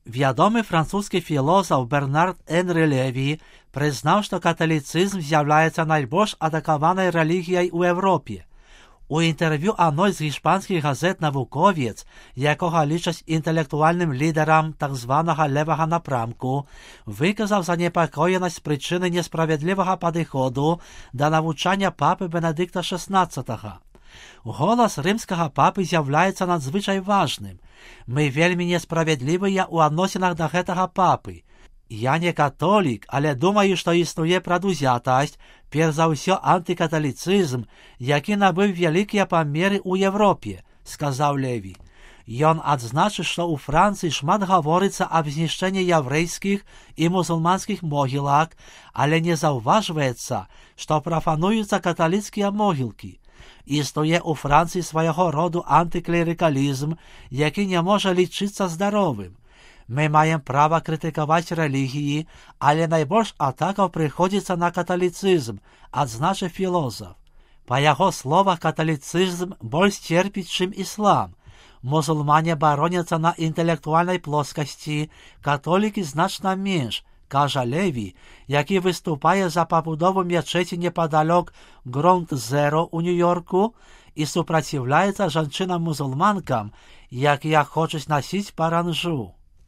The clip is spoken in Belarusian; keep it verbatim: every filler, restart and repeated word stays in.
Вядомы французскі філосаф Бернард Энры Леві прызнаў, што каталіцызм з'яўляецца найбольш атакаванай рэлігіяй у Еўропе. У інтэрв'ю адной з іспанскіх газет навуковец, якога лічаць інтэлектуальным лідарам так званага левага напрамку, выказаў занепакоенасць з прычыны несправядлівага падыходу да навучання папы Бенедыкта шаснаццатага. Голас рымскага папы з'яўляецца надзвычай важным. Мы вельмі несправядлівыя ў адносінах да гэтага папы. Я не католік, але думаю, што існуе прадузятасць, перш за ўсё антыкаталіцызм, які набыў вялікія памеры ў Еўропе, сказаў Леві. Ён адзначыў, што ў Францыі шмат гаворыцца аб знішчэнні яўрэйскіх і мусульманскіх могілак, але не заўважваецца, што прапануюцца каталіцкія могілкі. Існуе ў Францыі свайго роду антыклерыкалізм, які не можа лічыцца здаровым. Мы маем права крытыкаваць рэлігіі, але найбольш атакаў прыходзіцца на каталіцызм, адзначыў філосаф. Па яго словах, каталіцызм больш церпіць, чым іслам. Мусульмане бароняцца на інтэлектуальнай плоскасці, католікі значна менш, кажа Леві, які выступае за пабудову мячэці непадалёк Граунд-Зеро ў Нью-Йорку і супраціўляецца жанчынам-мусульманкам, якія хочуць насіць паранжу.